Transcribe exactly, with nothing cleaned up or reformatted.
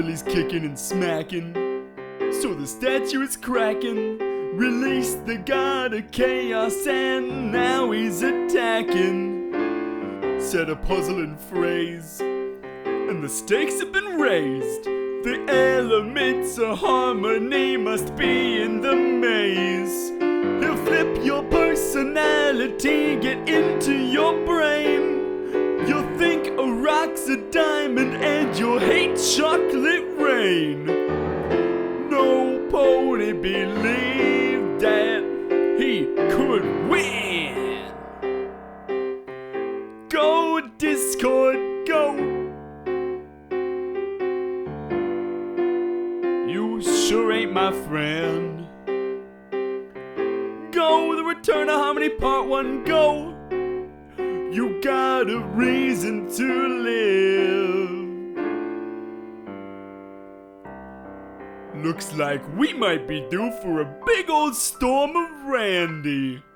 Philly's kicking and smacking, so the statue is cracking. Release the god of chaos and now he's attacking. Said a puzzling phrase, and the stakes have been raised. The elements of harmony must be in the maze. He'll flip your personality, get into your brain. You'll think a rock's a diamond and you'll hate chocolate rain. No pony believed that he could win. Go Discord, go. You sure ain't my friend. Go, The Return of Harmony Part one, go. You got a reason to live. Looks like we might be due for a big old storm of Randy.